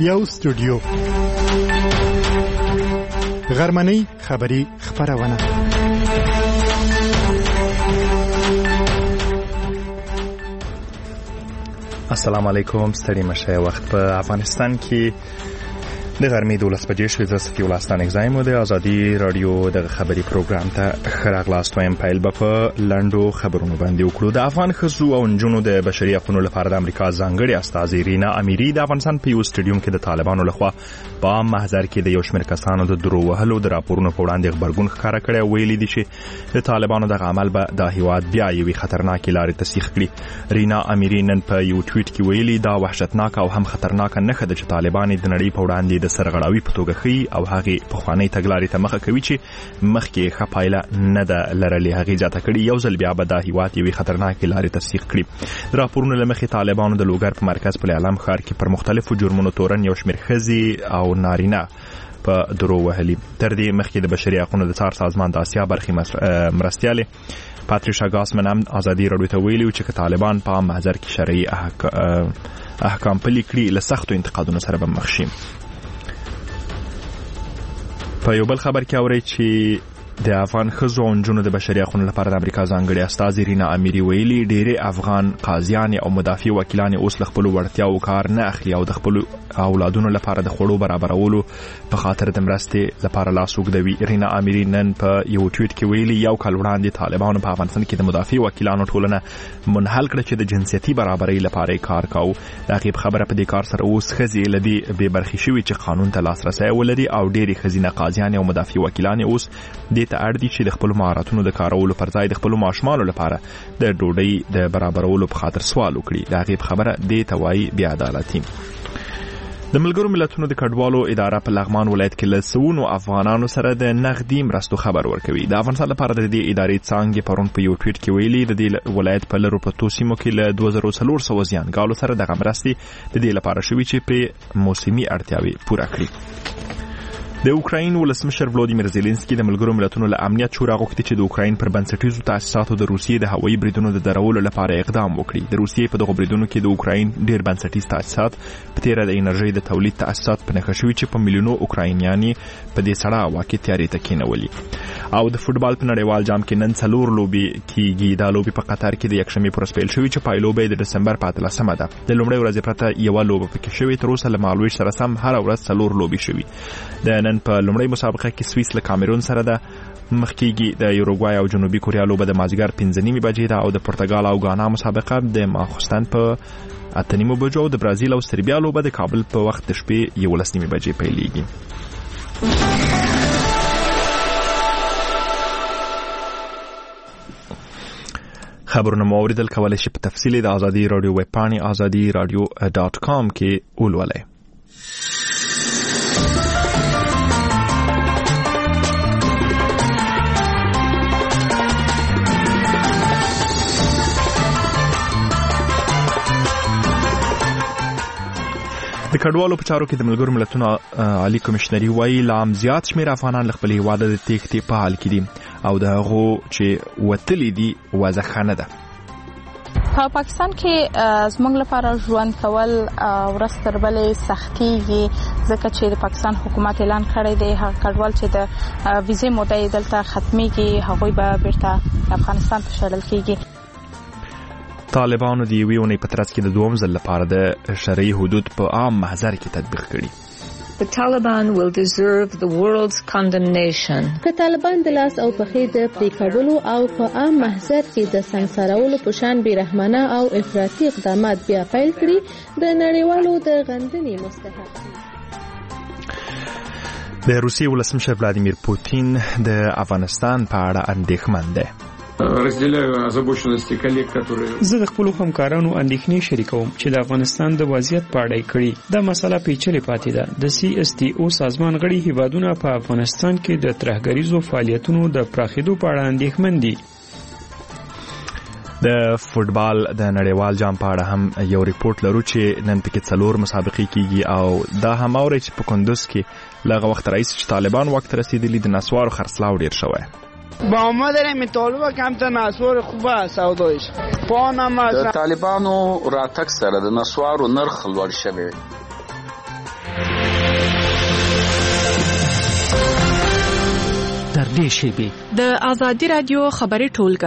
یو استودیو غرمنۍ خبری خبرونه. السلام علیکم. ستړي مشه. وخت په افغانستان کې د غرمې 12 بجې شوې. زه صفي الله ستانک زایم د ازادي رادیو د خبري پروګرام ته خراغلاست وایم. پیل به په لندو خبرونو باندې وکړو. د افغان ښځو او نجونو د بشري حقوقو لپاره د امریکا ځانګړي استاذ رینا امیری د افغانستان په یو سټډیوم کې د طالبانو لخوا په عام محضر کې د یو شمېر کسانو د درو وهلو د راپورونو په وړاندې خبرګون ښکاره کړی او ویلي دي چې د طالبانو دغه عمل به د هیواد بیا یوې خطرناکې لارې ته سیخ کړي. رینا امیری نن په یو ټویټ کې ویلي دا وحشتناک او هم خطرناک نښه ده چې طالبان د نړۍ په وړاندې د سرغړاوي په توګه ښيي او هغه پخوانی تګلارې ته مخه کوي چې مخکې ښه پایله نه ده لرلې. هغه ځاته کړي یو ځل بیا به د هیواد یوې خطرناکې لارې ته سیخ کړي. راپورونه له مخې طالبانو د لوګر په مرکز په اعلام ښار کې پر مختلفو جرمونو تورن یو شمېر ښځې او نارینه په درو وهلي. تر دې مخکې د بشري حقوقو د څار سازمان د آسیا برخې مرستیالې پاتریشا ګاسمن هم ازادي رادیو ته ویلي چې طالبان په عام محضر کې شرعي احکام پلي کړي له سختو انتقادونو سره به مخ شي. په یو بل خبر کې اوري چې د افغان ښځو او نجونو د بشري حقوقو لپاره د امریکا ځانګړي استاذ رینا امیری ویلي ډېری افغان قاضیان او مدافع وکیلان اوس له خپل وړتیاو کار نه اخلي او د خپل اولادونو لپاره د خوړو برابرولو په خاطر د مرستې لپاره لاس اوږدوي. رینا امیری نن په یو ټویټ کې ویلي یو کال وړاندې طالبانو په افغانستان کې د مدافع وکیلانو ټولنه منحل کړه چې د جنسیتي برابرۍ لپاره کار کاوه. دغه خبره په دې کار سره اوس ښځې له دې بې برخې شوي چې قانون ته لاسرسی ولري او ډېری ښځینه قاضیان او مدافع وکیلان اوس دې ته اړ دي چې د خپل مهارتونو د کارولو پر ځای د خپل ماشومانو لپاره د ډوډۍ د برابرولو په خاطر سوال وکړي. دا غي خبره دې ته وایي بې عدالتي. د ملګرو ملتونو د کډوالو اداره په لغمان ولایت کې له سونو افغانانو سره د نغدي مرستو خبر ورکوي. د افغانستان لپاره د دې ادارې څانګې پرون په یو ټویټ کې ویلي د دې ولایت په لرو پرتو سیمو کې له 2400 زیانګالو سره د مرستې د دې لپاره شوي چې په موسمي اړتیاوې پوره کړي. د اوکراین ولسمشر ولودیمیر زيلنسکي د ملګرو ملتونو له امنیت شورا غوښتي چې د اوکراین پر بنسټیزو تاسیساتو د روسیې د هوایي بریدونو د درولو لپاره اقدام وکړي. د روسیې په دغه بریدونو کې د اوکراین ډېر بنسټیز تاسیسات په تیره د انرژي د تولید تاسیسات په نښه شوي چې په میلیونو اوکراینیان په دې سړه هوا کې تیاری ته کېنولي. او د فوتبال په نړیوال جام کې نن 4 لوبي کېږي. دا لوبي په قطر کې د یکشنبه پر سپیل شوي چې پایلوبه د دسمبر په 13مه ده. د لومړۍ ورځې پرته یو لوبه پکې شوي. تر اوسه له مالویش سره سم هر ورځ 4 لوبي شوي. د نن په لومړۍ مسابقه کې سویس له کامرون سره ده. مخکېږي د یوروګوای او جنوبي کوریا لوبه د مازیګر 5:30 بجې ده او د پرتګال او غانا مسابقه د ماخوستن په 8:30 بجو. د برازیل او سربیا لوبه د کابل په وخت د شپې 11:30 بجې پیلېږي. خبرونه مو اوریدل. کولای شئ په تفصیل د ازادي رادیو ویب پاڼې azadiradio.com کې ولولئ. د کډوالو په چارو کې د ملګرو ملتونو عالی کمشنري وایي لام زیات شمېر افغانان له خپل هیواد د تېښتې په حال کې دي او د هغو چې وتلي دي وضع ښه نه ده. په پاکستان کې زموږ لپاره ژوند کول ورځ تر بلې سختېږي ځکه چې د پاکستان حکومت اعلان کړی دی هغه کډوال چې د ویزې موده یې دلته ختمېږي هغوی به بیرته افغانستان ته شړل کېږي. طالبانو د یوې اونۍ په ترڅ کې د دوم ځل لپاره د شرعي حدود په عام محضر کې تطبیق کړي. The Taliban will deserve the world's condemnation. که طالبان د لاس او پښې د پریکولو او په عام محضر کې د سنگسارولو په شان بیرحمانه او افراطي اقدامات بیا پیل کړي د نړیوالو د غندنې مستحق دي. د روسیې ولسمشر ولادیمیر پوتین د افغانستان په اړه اندېښمن دی. زه د خپل همکارانو اندېښنې شریکوم چې د افغانستان د وضعیت په اړه کړي دا مسله پیچلې پاتې ده. د CSTO سازمان غړي هیوادونه په افغانستان کې د ترهګریزو فعالیتونو د پراخېدو په اړه اندېښمن دي. د فوتبال د نړیوال جام په اړه هم یو ریپورت لرو چې نن پکې 4 مسابقې کیږي او دا هم اوري چې په کندوز کې لغه وخت رئیس چې طالبان وخت رسیدلی د نسوارو خرڅلاو ډیر شوی. با ما داریم طالبا کمتر نسوار خوبه سودایش پانم از طالبانو راتک سره د نسوارو نرخ لوړ شوی. نږدې شیبې د آزادي رادیو خبري ټولګه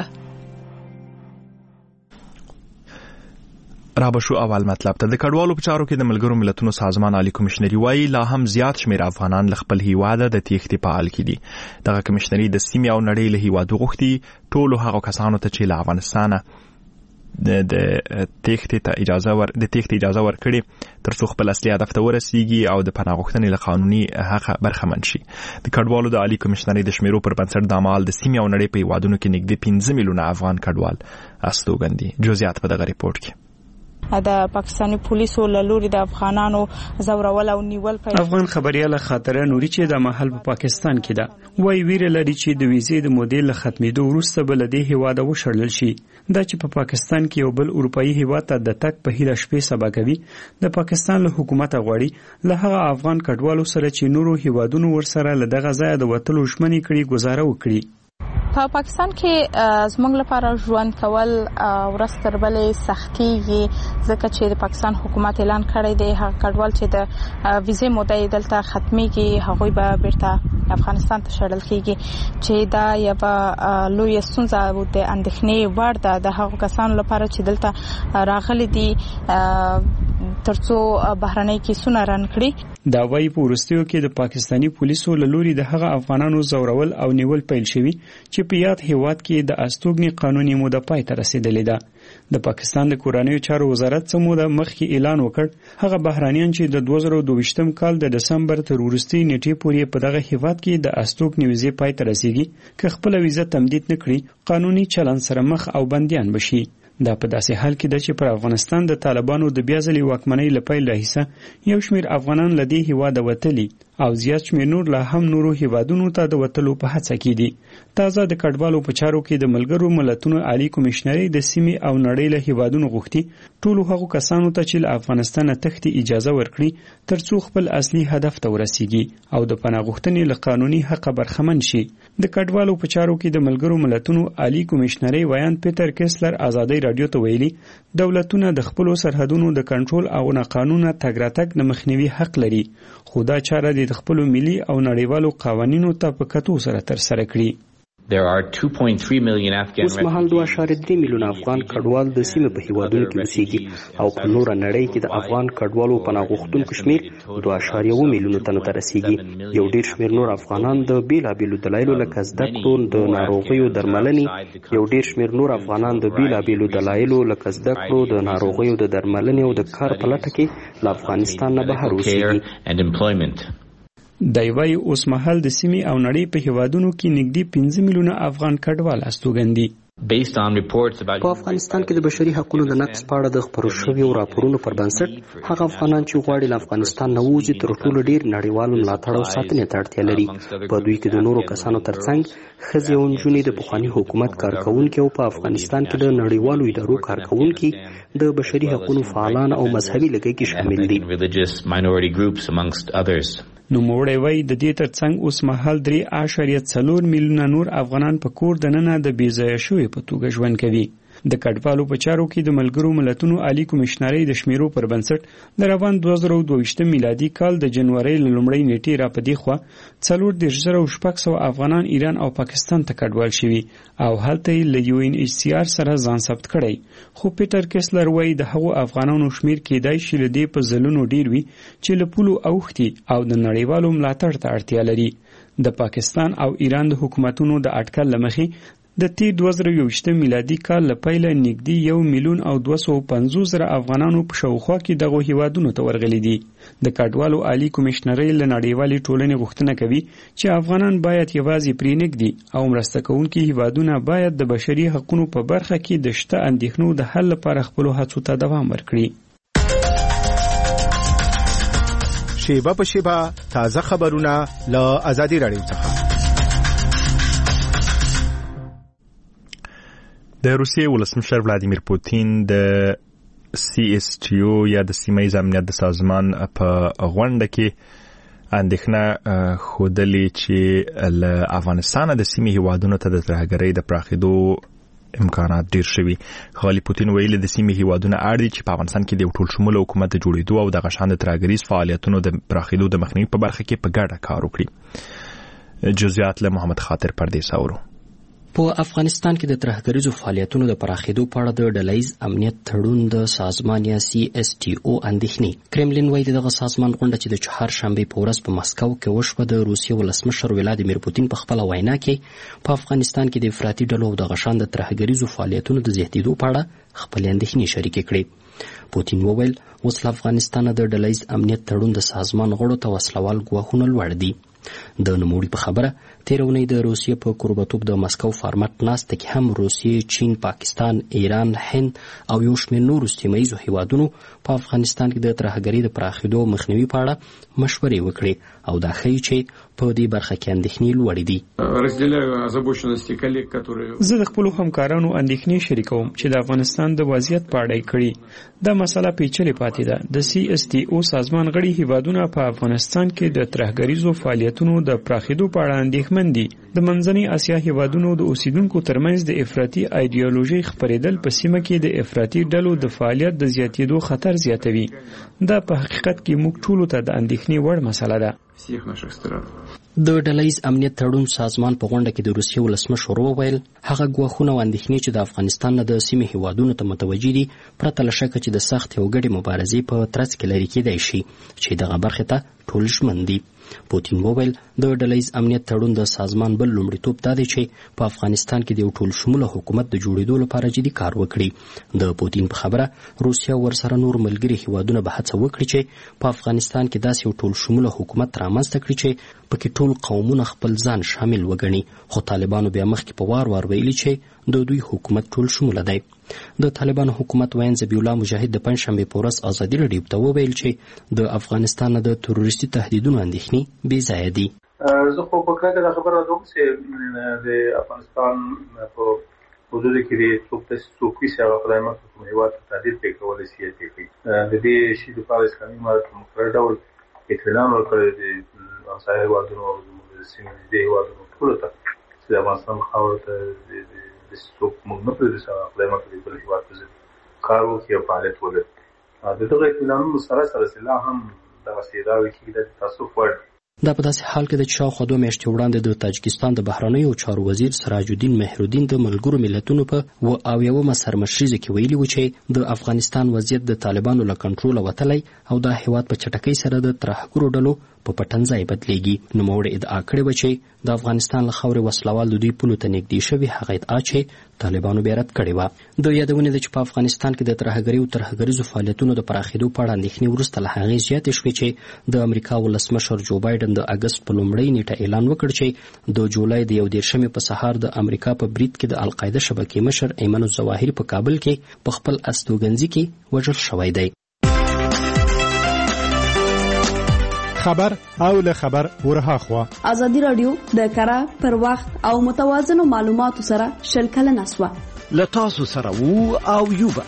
را بشو اول مطلب ته د کډوالو په چارو کې د ملګرو ملتونو سازمان عالی کمشنري وایي لا هم زیات شمیر افغانان ل خپل هیواد د تېښتې په حال کې دي. دغه کمشنري د سیمې او نړۍ له هیوادو غوښتي ټولو هغو کسانو ته چې له افغانستانه د تېښتې اجازه ورکړي ترڅو خپل اصلي هدف ته ورسیږي او د پناه غوښتنې له قانوني حقه برخمن شي. د کډوالو د عالی کمشنري د شمیرو پر بنسټ د عمل د سیمې او نړۍ په هیوادونو کې نږدې 15 میلیونه افغان کډوال استوګن دي. جزئیات په دغه ریپورت کې. د پاکستاني پولیسو له لوري د افغانانو زورول او نیول په افغان خبرياله خاطره نوري چې د محل په پاکستان کې ده وای ویره لري چې د ویزې د مودې له ختمېدو وروسته بل د هیواد وشړل شي. دا چې په پاکستان کې یو بل اروپאי هیواد ته د تک په هیله شپې سبا کوي د پاکستان له حکومت غواړي له هغه افغان کډوالو سره چې نورو هیوادونو ورسره له دغه ځای د وټلو ژمنې کړي گزاره وکړي. په پاکستان کې زموږ لپاره ژوند کول ورستر بلې سختيږي ځکه چې د پاکستان حکومت اعلان کړی دی هغه کډوال چې د ویزې مودې دلته ختميږي هغه به بیرته افغانستان ته شړل کیږي چې دا یو لوی ستونزه او د اندېښنې وړ ده د هغو کسانو لپاره چې دلته راغلي دي ترڅو بهرنۍ کیسونه ران کړي. دا وايي په ورستیو کې د پاکستاني پولیسو له لوري د هغه افغانانو زورول او نیول پیل شوی چې په یاد هیواد کې د استوګنې قانوني موده پای ته رسیدلې ده. د پاکستان د کورنیو چارو وزارت څخه موده مخکې اعلان وکړ هغه بهرانيان چې د 2022م کال د دسمبر تر وروستي نیټې پورې په دغه هیواد کې د استوګنې ویزې پای ته رسیږي که خپل ویزه تمدید نکړي قانوني چلن سره مخ او بنديان بشي. دا په داسې حال کې ده چې پر افغانستان د طالبانو د بیا ځلې واکمنۍ لپاره راهیسه یو شمیر افغانان لدی هیواد وتلی او زیات شمیر نور لا هم نورو هیوادونو ته د وتلو په هڅه کې دي. تازه د کډوالو په چارو کې د ملګرو ملتونو عالی کمشنري د سیمې او نړۍ له هیوادونو غوښتي ټولو هغو کسانو ته چې له افغانستان تښتي اجازه ورکړي ترڅو خپل اصلي هدف ته ورسیږي او د پناه غوښتنې له قانوني حق برخمن شي. د کډوالو په چارو کې د ملګرو ملتونو عالی کمشنري ویان پیټر کیسلر آزادۍ رادیو ته ویلي دولتونه د خپل سرحدونو د کنټرول او قانوني تګ راتګ د مخنیوي حق لري خو دا چاره د خپل ملي او نړیوالو قوانینو ته په کتو سره تر سره کړي. اوس مهال 2.3 میلیونه افغان کډوال د سیمې په هیوادونو کې اوسېږي او په نور نړۍ کې د افغان کډوالو پناه غوښتونکو شمیر 2.1 میلیونه تنو ته رسیږي. یو ډیر شمیر نور افغانان د بیلابیلو دلایلو لکه زده کړو د ناروغیو درملنې یو ډیر شمیر نور افغانان د بیلابیلو دلایلو لکه زده کړو د ناروغیو د درملنې او د کار په لټه کې له افغانستان نه بهر اوسېږي. دای وای اوس مهال د سیمې او نړۍ په هیوادونو کې نږدې 15 میلیونه افغان کډوال استوګن دي. په افغانستان کې د بشري حقوقو د نقض په اړه د خبرو شویو راپورونو پر بنسټ هغه افغانان چې غواړي له افغانستان نه ووځي تر ټولو ډیر نړیوالو ملاتړ او ساتنې ته اړتیا لري. په دوی کې د نورو کسانو ترڅنګ ښځې او نجونې د پخواني حکومت کارکونکي او په افغانستان کې د نړیوالو ادارو کارکونکي د بشري حقوقو فعالان او مذهبي لږکي کې شامل دي. نو موړی وای د دې ترڅنګ اوس مهال 3.4 میلیونه نور افغانان په کور دننه د بیځایه شوی په توګه ژوند کوي. د کډوالو په چارو کې د ملګرو ملتونو عالی کمشنري د شمیرو پر بنسټ د روان 2022 میلادي کال د جنوري لومړۍ نیټې را پدې خو 4.6 افغانان ایران او پاکستان ته کډوال شوي او هلته له UNHCR سره ځان ثبت کړي. خو پیټر کیسلر وایي د هغو افغانانو شمیر کېدای شي له دې په ځلونو ډیر وي چې له پولو اوختي او د نړیوالو ملاتړ ته اړتیا لري. د پاکستان او ایران د حکومتونو د اټکل لمخې د 2022 میلادي کال لپاره نږدې 1,250,000 افغانانو په شاوخوا کې دغه هیوادونو ته ورغلي دي. د کډوالو عالی کمشنري له نړیوالې ټولنې غوښتنه کوي چې افغانان باید یوازې پرېنږدي او مرسته کوونکي هیوادونه باید د بشري حقوقو په برخه کې د شته اندېښنو د حل لپاره خپل هڅو ته دوام ورکړي. شیبه په شیبه تازه خبرونه له آزادي رادیو څخه. د روسیې ولسمشر ولادیمیر پوتین د CSTO یا د سیمه ییز امنیت د سازمان په غونډه کې اندېښنه ښودلې چې له افغانستان د سیمې هیوادونو ته د ترهګرۍ د پراخېدو امکانات ډیر شوي. خالي پوتین ویلي د سیمې هیوادونه اړ دي چې په افغانستان کې د یو ټول شموله حکومت د جوړېدو او د غشان د ترهګریز فعالیتونو د پراخېدو د مخنیوي په برخه کې په ګډه کار وکړي. جزئیات له محمد خاطر پردیس اورو. په افغانستان کې د ترهګریزو فعالیتونو د پراخېدو په اړه د ډلهییز امنیت تړون د سازمان یا CSTO اندېښنې. کرملین وایي دغه سازمان غونډه چې د چهارشنبې په ورځ په مسکو کې وشوه د روسیې ولسمشر ولادیمیر پوتین په خپله وینا کې په افغانستان کې د افراطي ډلو او دغه شان د ترهګریزو فعالیتونو د زیاتېدو په اړه خپلې اندېښنې شریکې کړې. پوتین وویل اوس له افغانستانه د ډلهییز امنیت تړون د سازمان غړو ته وسلوال ګواښونه لوړ دي. د نوموړي په خبره تېره اونۍ د روسیې په کوربتوب د مسکو فارمټ ناسته کې هم روسیې، چین، پاکستان، ایران، هند او یو شمېر نورو سیمه ییزو هیوادونو په افغانستان کې د ترهګرۍ د پراخېدو مخنیوي په اړه مشورې وکړې او دا ښیي چې په دې برخه کې اندېښنې لوړې دي. زه د خپلو همکارانو اندېښنې شریکوم چې د افغانستان د وضعیت په اړه یې کړي. دا مسله پیچلې پاتې ده. د CSTO سازمان غړي هیوادونه په افغانستان کې د ترهګریزو فعالیتونو د پراخېدو په اړه اندېښمن دي. د منځنۍ اسیا هیوادونو د اوسیدونکو ترمنځ د افراطي ایډیالوژي خپرېدل په سیمه کې د افراطي ډلو د فعالیت د زیاتېدو خطر زیاتوي. دا په حقیقت کې موږ ټولو ته د اندېښنې وړ مسله ده. د ډلهییز امنیت تړون سازمان په غونډه کې د روسیې ولسمشر وویل هغه ګواښونه او اندېښنې چې د افغانستان نه د سیمې هیوادونو ته متوجه دي پرته له شکه چې د سختې او ګډې مبارزې په ترڅ کې لرې کېدای شي چې دغه برخې ته ټول ژمن دي. پوتین وویل د ډلهییز امنیت تړون د سازمان بل لومړیتوب دا دی چې په افغانستان کې د یو ټول شموله حکومت د جوړېدو لپاره جدي کار وکړي. د پوتین په خبره روسیه ورسره نور ملګري هیوادونه به هڅه وکړي چې په افغانستان کې داسې یو ټول شموله حکومت رامنځته کړي چې پکې ټول قومونه خپل ځان شامل وګڼي. خو طالبانو بیا مخکې په وار ویلي چې د دوی حکومت ټول شموله دی. د طالبانو حکومت وین ذبیح الله مجاهد د پنځشنبې په ورځ ازادي راډیو ته وویل چې د افغانستان د تروریستي تهدیدونو اندېښنې بې ځایه دي. زه خو په کله خبره راځم چې د افغانستان په حدود کې د څوک چې هغه خدای مکه کوم هیواد ته تهدید پې کولای شي د دې شي لپاره اسلامي امارت په مقرر ډول اطلاع ورکړی د همسایه هیوادونو او د سیمې نږدې هیوادونو ټولو ته چې د افغانستان خاورې ته څوک موږ نه پرېږدو چې خدای مکه د بل هیواد په ضد کار وکړي او فعالیت ولري. د دغه اطلاعونو سره لا هم دغسې دا ویل کېږي د تاسف وړ دي. دا په داسې حال کې د شاوخوا 2 میاشتې وړاندې د تاجکستان د بهرنیو چارو وزیر سراج الدین مهرالدین د ملګرو ملتونو په 80 سرمشریزه کې ویلي و چې د افغانستان وضعیت د طالبانو له کنټروله وتلی او دا هیواد په چټکۍ سره د ترهګرو ډلو په پټنځای بدلیږي. نوموړي ادعا کړې وه چې د افغانستان له خاورې وسلوال د دوی پولو ته نږدې شوي. هغه ادعا چې طالبانو بیا رد کړې وه. د یادونې ده چې په افغانستان کې د ترهګرۍ او ترهګریزو فعالیتونو د پراخېدو په اړه اندېښنې وروسته له هغې زیاتې شوې چې د امریکا ولسمشر جو بایډن د اګست په لومړۍ نیټه اعلان وکړ چې د جولای د 21 په سهار د امریکا په برید کې د القاعده شبکې مشر ایمن الظواهري په کابل کې په خپل استوګنځي کې وژل شوی دی. خبر او له خبر ورها خوا ازادي رادیو د کره پر وخت او متوازن معلوماتو سره شلکل نسوه لتاسو سره وو او یوبا.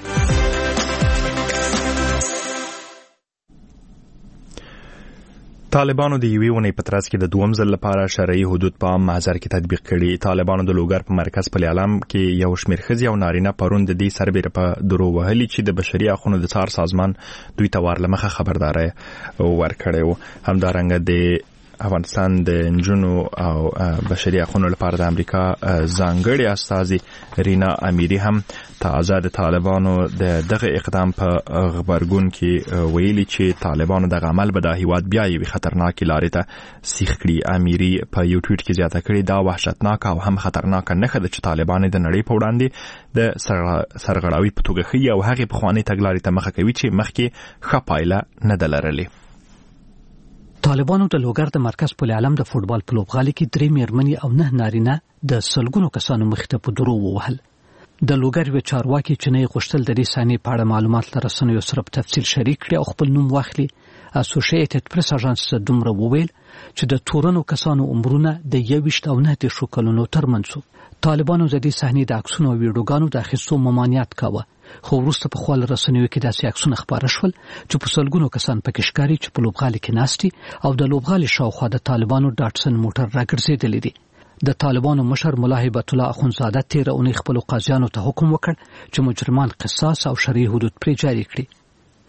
طالبانو د یوې ونې په ترڅ کې د دوم ځل لپاره شرعي حدود په عام محضر کې تطبیق کړي. طالبانو د لوګر په مرکز په اعلان کې یو شمېر ښځې او نارینه پرون د دې سربېره په درو وهلي چې د بشري حقوقو د څار سازمان دوی ته وارلمخه خبرداري ورکړې وو. همدارنګه د افغانستان د نجونو او بشري حقوقو لپاره د امریکا ځانګړي استازي رینا امیری هم تازه د طالبانو دغه اقدام په خبرګون کې ویلي چې طالبانو دغه عمل به د هیواد بیا یوې خطرناکې لارې ته سیخ کړي. امیری په یو ټویټ کې زیاته کړې دا وحشتناک او هم خطرناک نښه ده چې طالبان د نړۍ په وړاندې د سرغړاوي په توګه ښیي او هغې پخوانۍ تګلارې ته مخه کوي چې مخکې ښه پایله نه ده لرلې. طالبانو د لوګر د مرکز په علم د فوټبال په لوبغالي کې 3 مېرمنې او 9 نارینه د سلګونو کسانو مخ ته په درو ووهل. د لوګر یو چارواکي چې نه غوښتل د دې سانې په اړه معلومات له رسنیو سره په تفصیل شریک کړي او خپل نوم واخلي. اسوسییټډ پریس اژانس دومره وویل چې د تورنو کسانو عمرونه د 21 او 9 کلونو ترمنځ. طالبانو د دې صحنې د عکسونو او ویډیوګانو د اخیستو ممانعت کاوه. خو وروسته په خپل رسنیو کې داسې عکسونه خپاره شول چې په سلګونو کسان پکې ښکاري چې په لوبغالي کې ناستي او د لوبغالي شاوخوا د طالبانو ډاټسن موټر راګرځېدلی دي. د طالبانو مشر ملا هیبت الله اخونزاده 13 اونۍ خپل قاضیانو ته حکم وکړ چې مجرمان قصاص او شرعي حدود پرې جاري کړي.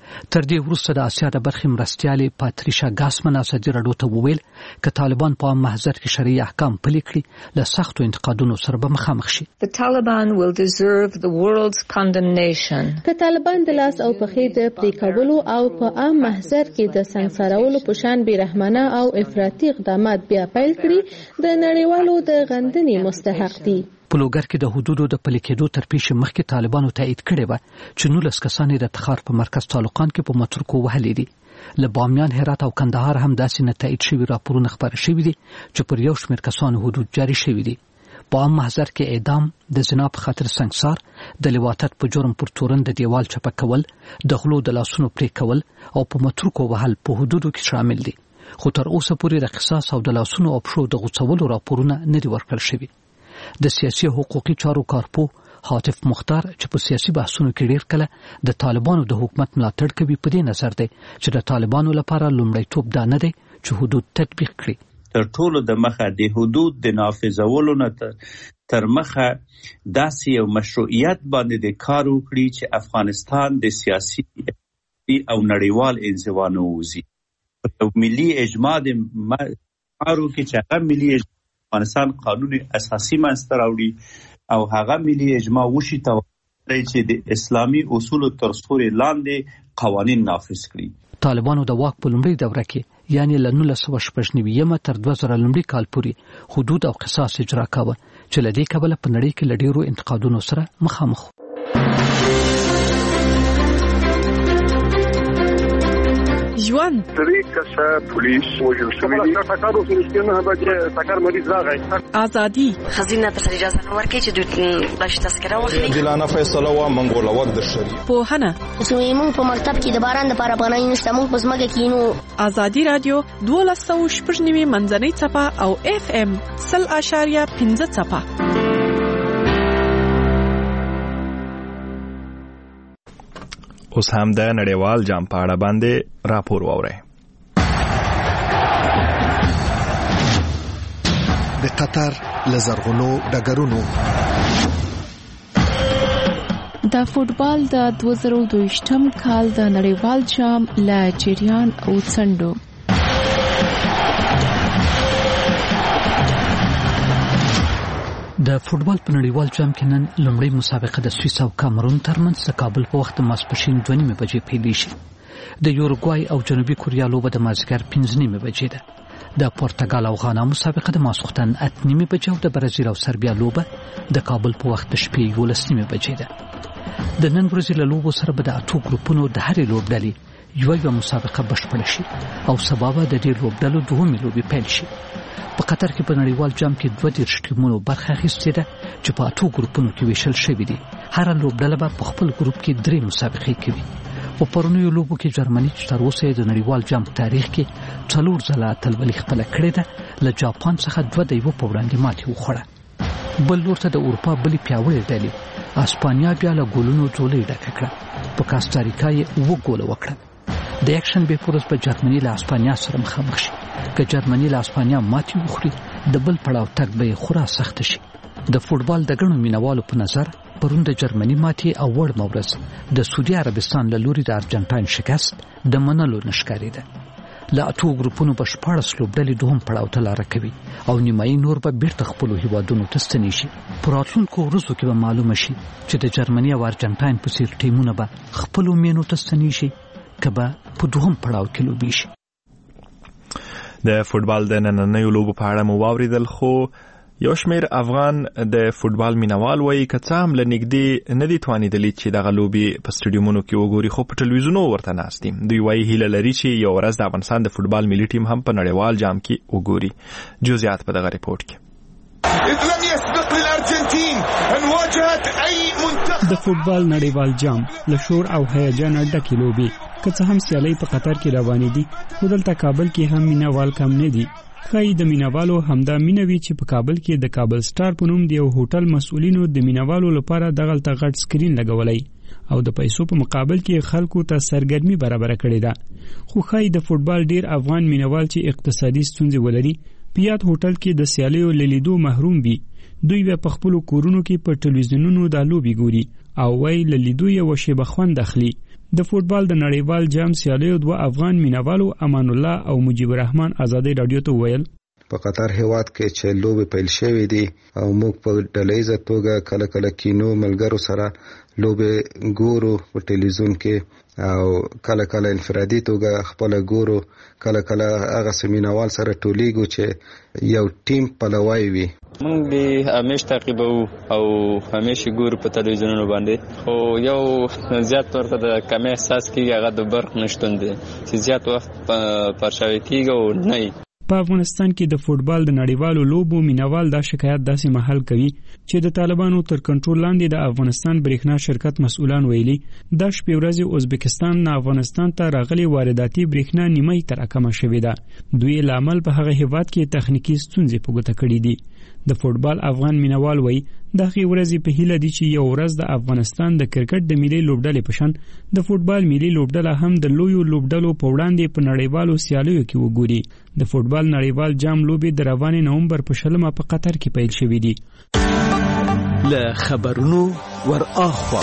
تر دې وروسته د آسیا د برخې مرستیالې پاتریشا ګاسمن ازادي راډیو ته وویل که طالبان په عام محضر کې شرعي احکام پلي کړي له سختو انتقادونو سره به مخامخ شي. The Taliban will deserve the world's condemnation. که طالبان د لاس او پښې د پرې کولو او په عام محضر کې د سنګسارولو په شان بیرحمانه او افراطي اقدامات بیا پیل کړي د نړیوالو د غندنې مستحق دي. په لوګر کې د حدودو د پلي کېدو تر پیښې مخکې طالبانو تایید کړی و چې 19 کسان د تخار په مرکز تعلقان کې په مترکو وهلي دي. له بامیان، هرات او کندهار هم داسې نه تایید شوي راپورونه خبر شوي دي چې پر یو شمېر کسانو حدود جاري شوي دي. په عام محضر کې اعدام، د زنا په خاطر سنګسار، د لواطت په جرم پر تورن د دیوال چپه کول، د غلو د لاسونو پرې کول او په مترکو وهل په حدودو کې شامل دي. خو تر اوسه پورې د قصاص او د لاسونو او پښو د غوڅولو راپورونه نه دي ورکړل شوي. د سیاسي حقوقي چارو کارپو حاتف مختار چې په سیاسي بحثونو کې ډېر کله د طالبانو د حکومت ملاتړ کوي، په دې نظر دی چې د طالبانو لپاره لومړیتوب دا نه دی چې حدود تطبیق کړي. تر ټولو د مخه د حدود د نافذولو نه تر مخه داسې یو مشروعیت باندې د کار وکړي چې افغانستان د سیاسي او نړیوال انزوا نه ووځي. یو ملي اجماع د کارو کې چې هغه ملي افغانستان قانون اساسي منځته راوړي او هغه ملي اجماع وشي چې د اسلامي اصولو تر سوري لاندې قوانین نافذ کړي. طالبانو د واک په لومړۍ دوره کې یعنی له 1996 تر 2000 لومړي کال پورې حدود او قصاص اجرا کاوه چې له دې کبله په نړۍ کې له ډېرو انتقادونو سره مخامخ. ژوند درې کسه پولیس وژل شوي دي. ټکر وشو نه به ټکر مریض راغی. ازادي خزینه ته اجازه نه ورکړي چې د بش تذکره واخلي. دلانه فیصله و منګول وخت د شری پوهنه زموږ په مکتب کې د باران د لپاره بنای نشته. موږ په ځمکه کې نو ازادي رادیو 12.9 منځنۍ صفه او FM 0.5 صفه. اوس هم د نړیوال جام په اړه باندې راپور واورئ. د قطر لزرغونو ډګرونو د فوټبال د 2022م کال د نړیوال جام لا جریان او څنډو. د فوټبال په نړیوال جام کې نن لومړی مسابقه د سویس او کامرون ترمنځ د کابل په وخت ماسپښین 2:30 بجې پیل شي. د یوروګوای او جنوبي کوریا لوبه د مازیګر 5:30 بجې ده. د پرتګال او غانا مسابقه د ماسخوتن 8:30 بجې او د برازیل او سربیا لوبه د کابل په وخت د شپې 11:30 بجې ده. د نن ورځې له لوبو سره به د اتو ګروپونو د هرې لوبډلې یو مسابقه بشپړه شي او سبا به د دې لوبډلو دوهمې لوبې پیل شي. په قطر کې په نړیوال جام کې 22 ټیمونو برخه اخیستې ده چې په اتو ګروپونو کې ویشل شوي دي. هر لوبډله به په خپل ګروپ کې 3 مسابقې کوي. په پرونیو لوبو کې جرمني چې تر اوسه د نړیوال جام تاریخ کې 4 ځله اتلولي خپل کړې ده، له جاپان څخه 2-1 په وړاندې ماتې وخوړه. بل لورته د اروپا بلې پیاوړې ډلې اسپانیا بیا له ګولونو ځولۍ ډکه کړه. په کاستاریکا یې 2 ګوله وکړه. د اکشن به پورس په جرمني له اسپانیا سره مخامخ شي. که جرمني له اسپانیا ماتې وخوري د بل پړاو تګ به خورا سخت شي. د فوټبال د غنو مینوالو په نظر پرون د جرمني ماتې او وړ مورز د سعودي عربستان له لوري د ارجنټاین شکست د منلو نشکاري ده. له اتو ګروپونو په 14 لوبډلې دوهم پړاو ته لاره کوي او نیمایي نور به بیرته خپل هیوادونو ته ستنې شي. په راتلونکو ورځو کې به معلومه شي چې د جرمني او ارجنټاین په څیر ټیمونه به خپل مینو ته ستنې شي کبه په دوهم پړاو کې لوبي شي. د فوټبال د نننیو لوبو په اړه مو واوریدل، خو یو شمیر افغان د فوټبال مینوال وایي که څه هم له نږدې نه دي توانېدلي چې دغه لوبې په سټیډیومونو کې وګوري، خو په ټلویزیونو ورته ناست دي. دوی وایي هیله لري چې یو ورځ د افغانستان د فوټبال ملي ټیم هم په نړیوال جام کې وګوري. جزئیات په دغه ریپورت کې. د فوټبال نړیوال جام له شور او هیجان ډکې لوبې که څه هم سیالۍ په قطر کې روانې دي، خو دلته کابل کې هم مینوال کم نه دي. ښایي د مینوالو همدا مینه وي چې په کابل کې د کابل سټار په نوم د یو هوټل مسؤلینو د مینوالو لپاره دغلته غټ سکرین لګولی او د پیسو په مقابل کې خلکو ته سرګرمي برابر کړې ده. خو ښایي د فوټبال ډیر افغان مینوال چې اقتصادي ستونزې ولري په یاد هوټل کې د سیالیو له لیدو محروم وي. دوی به په خپلو کورونو کې په ټلویزیونونو دا لوبې ګوري او وایي له لیدو یې یوه شیبه خوند اخلي. د فوټبال د نړیوال جام سیالیو 2 افغان مینوالو امان الله او مجيب الرحمن آزادۍ رادیو ته ویل په قطر هیواد کې چې لوبې پیل شوې دي او موږ په ډلهیزه توګه کله کله کینو ملګرو سره لوبې ګورو په ټلویزیون کې او کله کله انفرادي توګه خپل ګورو کله کله هغه سمینوال سره ټولیږو چې یو ټیم پلوای وي موږ به همیشه تعقیبو او همیشه ګورو په ټلویزیونونو باندې خو یو زیات ورته د کمی احساس کیږي هغه د برق نشتون دی چې زیات وخت پرشاوي کیږي او نه په افغانستان کې د فوټبال د نړیوالو لوبو مینوال دا شکایت داسې محل کوي چې د طالبانو تر کنټرول لاندې د افغانستان برېښنا شرکت مسؤلان ویلي دا شپې ورځې ازبکستان نه افغانستان ته راغلي وارداتي برېښنا نیمه تر کمه شوې ده دوی لامل په هغه هیواد کې تخنیکی ستونزې په ګوته کړې دي د فوټبال افغان مینوال وایي دغه ورځې په هیله دي چې یو ورځ د افغانستان د کرکټ د ملي لوبډلې په شان د فوټبال ملي لوبډله هم د لویو لوبډلو په وړاندې په نړیوالو سیالیو کې وګوري د فوټبال نړیوال جام لوبې د روانې نومبر په 20 په قطر کې پیل شوې دي له خبرونو ور اخوا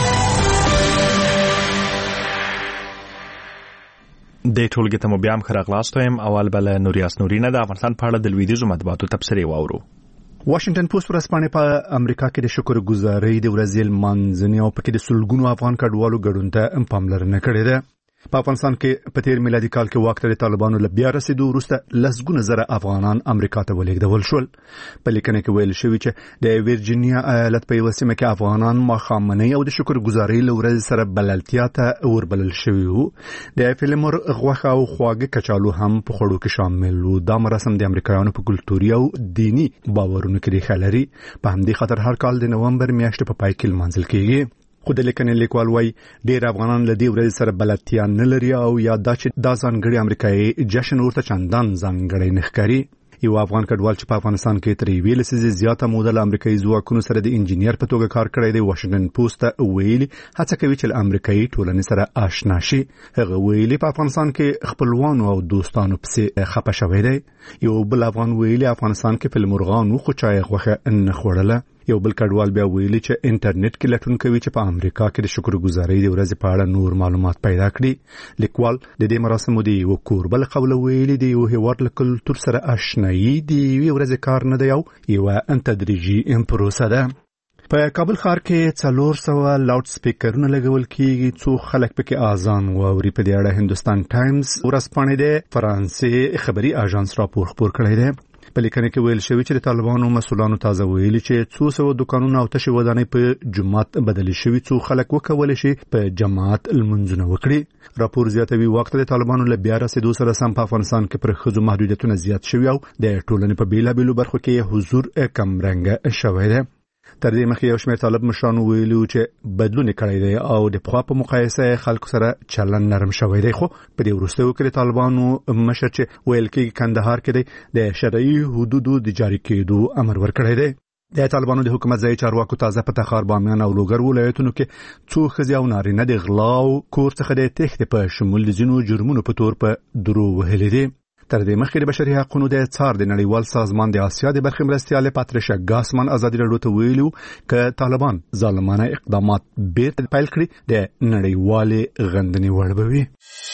د ټولګي ته مو بیا هم خراغلاستویم اول بل نوریاس نورینه د افغانستان په اړه د لویدیځو مطبوعاتو تبصرې واورو واشنگټن پوسټ ورځپاڼه په امریکا کې د شکرګزارۍ د ورځې لمانځنې او پکې د سلګونو افغان کډوالو ګډون ته پاملرنه کړې ده په افغانستان کې په تیر میلادي کال کې واک ته طالبانو له بیا رسیدو وروسته لسګونه زره افغانان امریکا ته ولېږدول شول په لیکنه کې ویل شوی چې د ورجینیا ایالت په وسیمه کې افغانان ماښامنۍ او د شکرګزارۍ لورځ سره بللتیا ته وربلل شوی وو د فلمور غوښه او خواږه کچالو هم په خوړو کې شامل وو دا مراسم د امریکایانو په کلتوري او دینی باورونو کې ریښه لري په همدې خاطر هر کال د نومبر میاشتې په پای کې لمانځل کیږي خو د لیکنې لیکوال وایي ډېر افغانان له دې ورځې سره بلدتیا نه لري او یا دا چې دا ځانګړی امریکایي جشن ورته چندان ځانګړی نه ښکاري یو افغان کډوال چې په افغانستان کې تر یوې لسیزې زیاته موده له امریکایي ځواکونو سره د انجینیر په توګه کار کړی دی واشنګټن پوسټ ته ویلي هڅه کوي چې له امریکایي ټولنې سره آشنا شي هغه ویلي په افغانستان کې خپلوانو او دوستانو پسې خپه شوی دی یو بل افغان ویلي افغانستان کې فلمورغانو خو چای غوښه نه خوړله یو بل کډوال بیا ویلي چې انټرنیټ کې لټون کوي چې په امریکا کې د شکرګزارۍ د ورځې په اړه نور معلومات پیدا کړي لیکوال د دې مراسمو د یو کوربل قول ویلي دی یو هیواد له کلتور سره آشنایي دی یو ورځې کار نه دی یو تدریجي پروسه ده په کابل ښار کې 400 لاوډ سپیکرونه لګول کیږي څو خلک پکې اذان واوري په دې اړه هندوستان ټایمز ورځپاڼه د فرانسې خبري اژانس راپور خپور کړی دی په لیکنه کې ویل شوی چې د طالبانو مسؤلانو تازه ویلي چې 200 دکانونه او تشې ودانۍ په جمعات بدلې شوي څو خلک وکولای شي په جماعت لمونځونه وکړي راپور زیاتوي وخت د طالبانو له بیا رسیدو سره سم په افغانستان کې پر خځو محدودیتونه زیات شوي او د ټولنې په بیلابیلو برخو کې حضور کم رنګ شوی دی تر دې مخکې یو شمېر طالب مشرانو ویلي چې بدلون کړی دی او د پخوا په مقایسه خلکو سره چلن نرم شوی دی خو په دې وروستیو کې د طالبانو مشر چې ویل کېږي کندهار کې دی د شرعي حدودو د جاري کېدو امر ورکړی دی د طالبانو د حکومت ځای چارواکو تازه په تخار بامیان او لوګر ولایتونو کې څو ښځې او نارینه د غلا او کور څخه د تښتې په شمول د ځینو جرمونو په تور په درو وهلي دي تر دې مخکې د بشري حقوقو د څار د نړیوال سازمان د آسیا د برخې مرستیال پاتریشا ګاسمان ازادي راډیو ته ویلو ک طالبان ظالمانه اقدامات بیرته پیل کړي د نړیوالې غندنې وړ بوي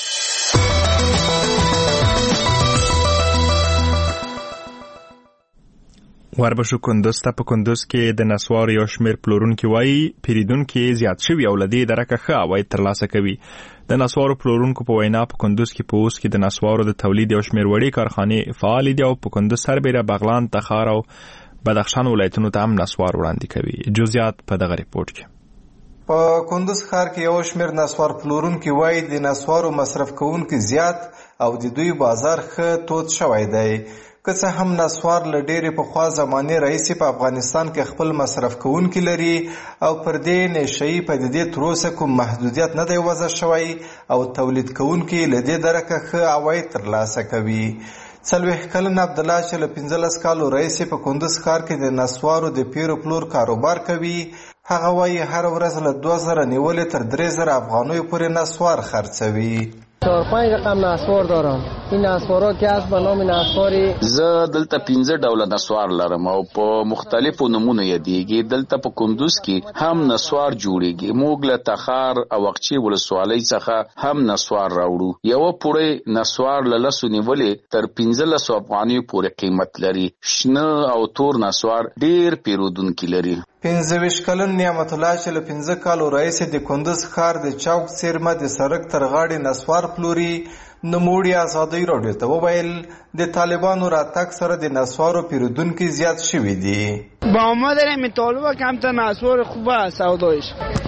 وربشو کندوز ته په کندوز کې د نسوار یو شمېر پلورونکي وایي پیریدونکي زیات شوي او لدی درکه ښه عواید ترلاسه کوي د نسوارو پلورونکو په وینا په کندوز کې په اوس کې د نسوارو د تولید یو شمېر وړې کارخانې فعال دي او په کندوز سربېره بغلان تخار او بدخشان ولایتونو ته هم نسوار وړاندې کوي جزئیات په دغه ریپورت کې په کندوز ښار کې یو شمېر نسوار پلورونکي وایي د نسوارو مصرف کوونکي زیات او د دوی بازار ښه تود شوی دی که څه هم نسوار له ډېرې پخوا زمانې راهیسې په افغانستان کې خپل مصرف کوونکي لري او پر دې نشهیي پدیدې تر اوسه کوم محدودیت نه دی وضع شوی او تولید کوونکي له دې درکه ښه عواید ترلاسه کوي 40 کلن عبدالله چې له 15 کالو راهیسې په کندوز ښار کې د نسوارو د پیرو پلور کاروبار کوي هغه وایي هر ورځ له 2000 نیولې تر 3000 افغانیو پورې نسوار خرڅوي 4-5 رقم نسوار دارم این نسوارا که هست به نام نسواری زه دلته 15 ډوله نسوار لرم او په مختلفو نمونه یادېږي. دلته په کندوز کې هم نسوار جوړیږي. موږ له تخار او اقچې ولسوالۍ څخه هم نسوار راوړو. یو پوره نسوار له لسو نیولې تر 1500 افغانیو پورې قیمت لري. شنه او تور نسوار ډیر پیرودونکي لري. 25 کلن نعمت الله چې له 15 کالو راهیسې د کندوز ښار د چوک څیرمه د سړک تر غاړې نسوار پلوري، نوموړي ازادۍ راډیو ته وویل د طالبانو راتګ سره د نسوارو پیرودونکي زیات شوي دي. با آمدن مطالبه کمتر نسوار خوبه سودایش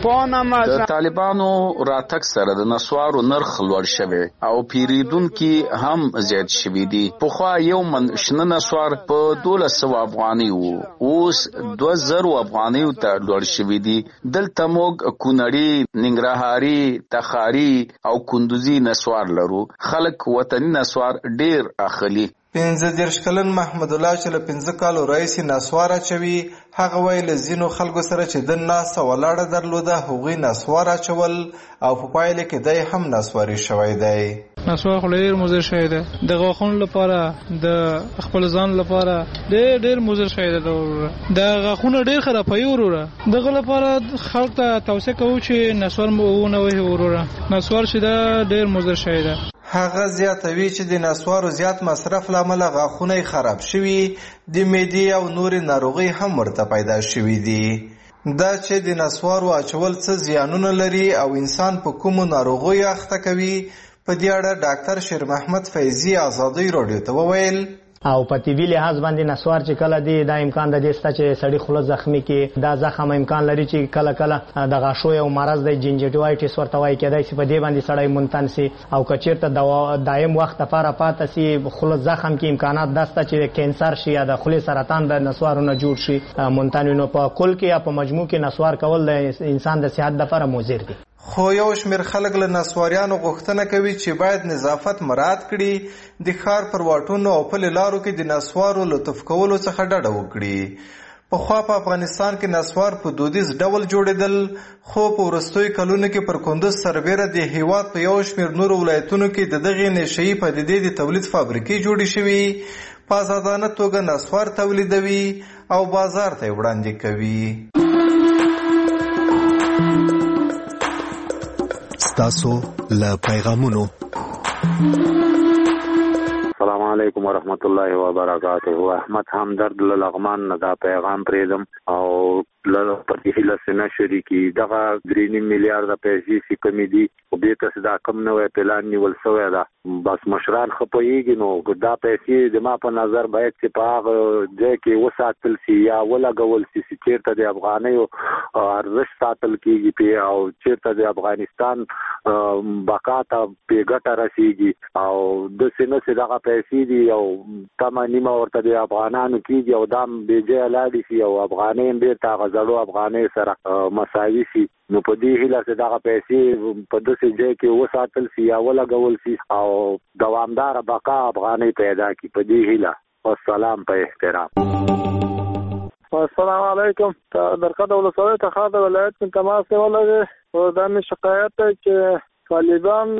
د طالبانو راتګ سره د نسوارو نرخ لوړ شوی او پیرودونکي هم زیات شوي دي. پخوا یو من شنه نسوار په 1200 افغانۍ وو، اوس 2000 افغانۍ ته لوړ شوي دي. دلته موږ کونړي، ننګرهاري، تخاري او کندوزي نسوار لرو. خلک وطني نسوار ډیر اخلي. 15 کلن محمد الله چې له 15 کالو راهیسې نسوار اچوي، هغه وایي له ځینو خلکو سره چې د ناسته ولاړه درلوده هغوی نسوار اچول او په پایله کې دی هم نسواري شوی دی. نسوار خو ډېر مضر شوی دی، د غاښونو لپاره، د خپل ځان لپاره ډېر مضر شوی دی. د غاښونه ډېر خرابوي وروره. دغه لپاره خلک ته توصیه کوو چې نسوار ونه وهي وروره. نسوار چې دا ډېر مضر شوی دی. هغه زیاتوي چې د نسوارو زیات مصرف له امله غاښونه خراب شوي، د معدې او نورې ناروغۍ هم ورته پیدا شوي دي. دا چې د نسوارو اچول څه زیانونه لري او انسان په کومو ناروغیو اخته کوي، په دې اړه ډاکټر شیر محمد فیضي ازادۍ راډیو ته وویل او په طبي لحاظ باندې نسوار چې کله دی دا امکان د دې ستا چې سړی خوله زخمی کې دا زخم امکان لري چې کله کله د غاښو یو مرض دی جنجټیوایټس ورته وایي، کېدای شي په دې باندې سړی منتن سي او که چېرته دایم وخت لپاره پاته سي خوله زخم کې امکانات دا سته چې کینسر شي یا د خولې سرطان د نسوارو نه جوړ شي منتن وي. نو په کل کې یا په مجموع کې نسوار کول د انسان د صحت لپاره مضر دي. خو یو شمېر خلک له نسواریانو غوښتنه کوي چې باید نظافت مراعات کړي، د ښار پر واټونو او پلي لارو کې د نسوارو لطف کولو څخه ډډه وکړي. پخوا په افغانستان کې نسوار په دودیز ډول جوړېدل، خو په وروستیو کلونو کې پر کندوز سربیره د هیواد په یو شمېر نورو ولایتونو کې د دغې نشهیي پدیدې د تولید فابریکې جوړې شوي، په ازادانه توګه نسوار تولیدوي او بازار ته وړاندې کوي. تاسو له پیغامونو. السلام علیکم ورحمت الله وبرکاته. احمد همدرد له لغمان نه دا پیغام پریدم او په دې هیله سره شریکي دغه 3 میلیارډ پیسې چې کمی دي او دې ته دا کم نوې پلان نیول شوی ده. بس مشران خپويږي نو دا پیسې د ما په نظر باید چې په هغه ځای کې وساتل شي یا ولګول شي چې چیرته د افغانیو ارزښت ساتل کیږي په او چیرته د افغانستان بقا ته پیګټه رسیږي او د سینې څخه دغه پیسې دي او تمه نیمه ورته د افغانانو کیږي او دام بیجه لاړ شي او افغانین بیرته غزړو افغاني سره مساوي شي. نو په دې هیله چې دغه پیسې په داسې ځای کې وساتل شي یا ولګول شي او دوامدار بقا افغاني پیدا کی. په دې هیله والسلام په احترام. السلام علیکم. درقد ولسوالۍ تخار د ولایت کې تماس ولري او دا مې شکایت دی چې طالبان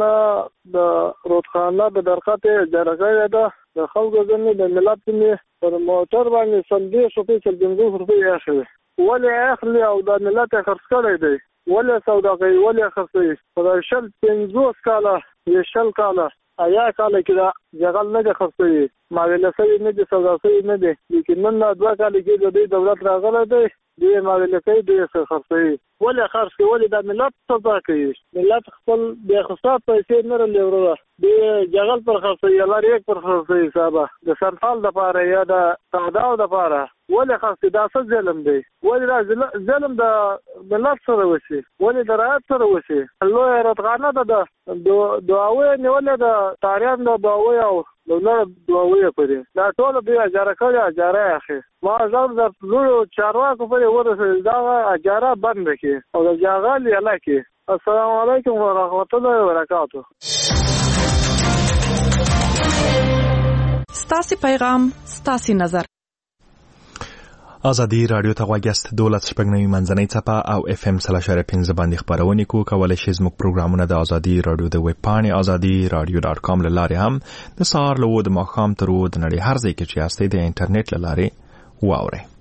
د روډخانه د درقد جرګه ده د خلکو ځنې د ملت کې پر موټر باندې سلدي شپې چې 50 روپۍ اخلي ولې اخلي او د ملت خرڅ کړی دی ولې سودا کوي ولې خرڅوي په شل 50 کاله یا شل کاله ایا کاله کې دا جګل نه د خرڅوي ماویل سوي نه دي سودا سوي نه دي لیکن نن 2 کاله کې د دولت راغله دی دې ماویل کوي دې خرڅوي ولې خرڅ کوي ولې د ملت سودا کوي ملت خپل د خصوصات پیسې نه لري دې جګل پر خرڅوي لار یک پر خرڅوي حساب د سنفال د پاره یا د تعداو د پاره ولې خرڅ دا څه ظلم دی ولې دا ظلم د ملت سره وشي ولې د رعایت سره وشي الله رضغانه د دعاوی نیولې د تاریخ د دعاوی او دولت دعاوی پرې دا ټول به اجاره کوي اجاره اخی ما ځم د لورو چارواکو پرې ورسېد دا اجاره بند کړي او د جاغال یلا کې. السلام علیکم ورحمت الله وبرکاته. ستاسو پیغام ستاسو نظر. ازادي رادیو ته غواګست 12 منځنۍ چپه او FM 3.5 باندې خبرونه کولای شئ زموږ پروګرامونه د ازادي رادیو د ویب پاڼې azadi.radio.com لاره هم د سهار له د ماښام تر د نړۍ هر ځای کې چې یاستئ د انټرنیټ لاره واورئ.